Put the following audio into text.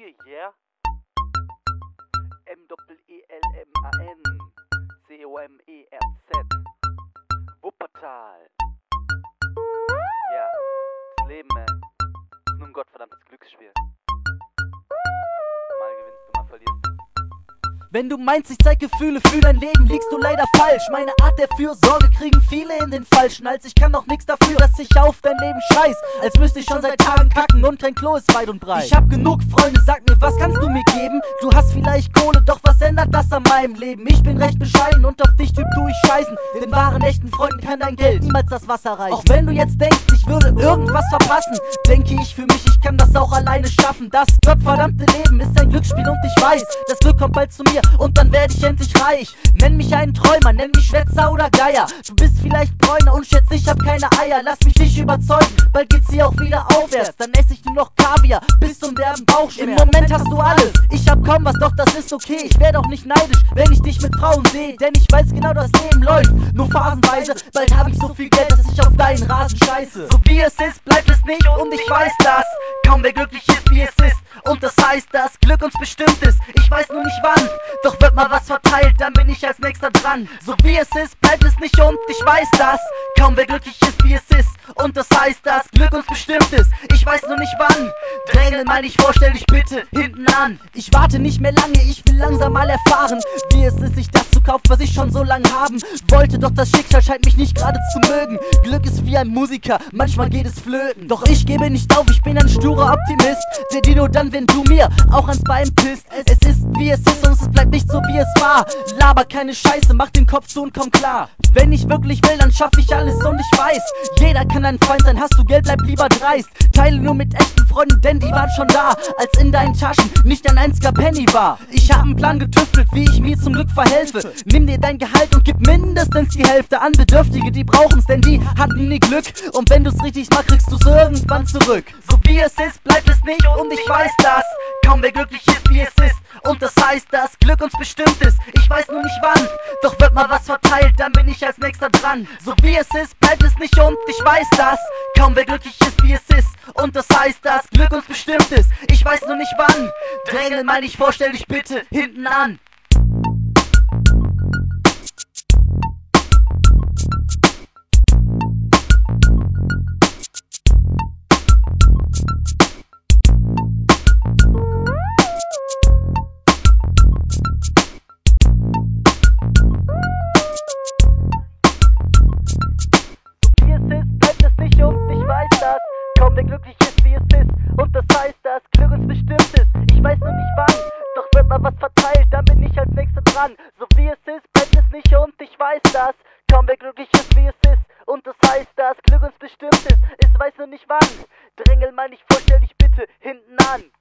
yeah. M-E-E-L-M-A-N C-O-M-E-R-Z Wuppertal. Ja, das Leben, man, ist nur ein gottverdammtes Glücksspiel. Mal gewinnst du, mal verlierst du. Wenn du meinst, ich zeig Gefühle für dein Leben, liegst du leider falsch. Meine Art der Fürsorge kriegen viele in den falschen Hals. Ich kann doch nichts dafür, dass ich auf dein Leben scheiß, als müsste ich schon seit Tagen kacken und kein Klo ist weit und breit. Ich hab genug Freunde, sag mir, was kannst du mir geben? Du hast vielleicht Kohle, doch was ändert das an meinem Leben? Ich bin recht bescheiden und auf dich, Typ, tu ich scheißen. Den wahren, echten Freunden kann dein Geld niemals das Wasser reichen. Auch wenn du jetzt denkst, ich würde irgendwas verpassen, denke ich für mich, ich kann das auch alleine schaffen. Das gottverdammte Leben ist ein Glücksspiel und ich weiß, das Glück kommt bald zu mir und dann werde ich endlich reich. Nenn mich einen Träumer, nenn mich Schwätzer oder Geier. Du bist vielleicht Bräuner und schätzt, ich hab keine Eier. Lass mich dich überzeugen, bald geht's hier auch wieder aufwärts. Dann esse ich nur noch Kaviar bis zum derben Bauchschmerz. Im Moment hast du alles, ich hab kaum was, doch das ist okay. Ich werde auch nicht neidisch, wenn ich dich mit Frauen sehe, denn ich weiß genau, das Leben läuft nur phasenweise. Bald hab ich so viel Geld, dass ich auf deinen Rasen scheiße. So wie es ist, bleibt es nicht und ich weiß das. Kaum wer glücklich ist, wie es ist, und das heißt, dass Glück uns bestimmt ist. Ich weiß nur nicht wann, doch wird mal was verteilt, dann bin ich als nächster dran. So wie es ist, bleibt es nicht und ich weiß das. Kaum wer glücklich ist, wie es ist, und das heißt, dass Glück uns bestimmt ist. Ich weiß nur nicht wann. Drängel mein ich vor, stell dich bitte hinten an. Ich warte nicht mehr lange, ich will langsam mal erfahren, wie es ist, sich das zu kaufen, was ich schon so lange haben wollte. Doch das Schicksal scheint mich nicht gerade zu mögen. Glück ist wie ein Musiker, manchmal geht es flöten. Doch ich gebe nicht auf, ich bin ein sturer Optimist, der dir nur dann, wenn du mir auch ans Bein pisst. Es ist wie es ist und es bleibt nicht so wie es war. Laber keine Scheiße, mach den Kopf zu und komm klar. Wenn ich wirklich will, dann schaff ich alles und ich weiß, jeder kann ein Freund sein, hast du Geld, bleib lieber dreist. Teile nur mit echten Freunden, denn die waren schon da, als in deinen Taschen nicht ein einziger Penny war. Ich hab einen Plan getüftelt, wie ich mir zum Glück verhelfe. Nimm dir dein Gehalt und gib mindestens die Hälfte an Bedürftige, die brauchen's, denn die hatten nie Glück. Und wenn du's richtig machst, kriegst du's irgendwann zurück. So wie es ist, bleibt es nicht und ich weiß das. Kaum wer glücklich ist, wie es ist, und das heißt, dass Glück uns bestimmt ist. Ich weiß nur nicht wann, doch wird mal was verteilt, dann bin ich als nächster dran. So wie es ist, bleibt es nicht und ich weiß das. Kaum wer glücklich ist, wie es ist, und das heißt, dass Glück uns bestimmt ist. Ich weiß nur nicht wann. Drängel mein ich vor, stell dich bitte hinten an. Kaum wer glücklich ist, wie es ist, und das heißt, dass Glück uns bestimmt ist. Ich weiß nur nicht wann, doch wird mal was verteilt, dann bin ich als nächster dran. So wie es ist, bleibt es nicht und ich weiß das. Kaum wer glücklich ist, wie es ist, und das heißt, dass Glück uns bestimmt ist. Ich weiß nur nicht wann. Drängel mein ich vor, stell dich bitte hinten an.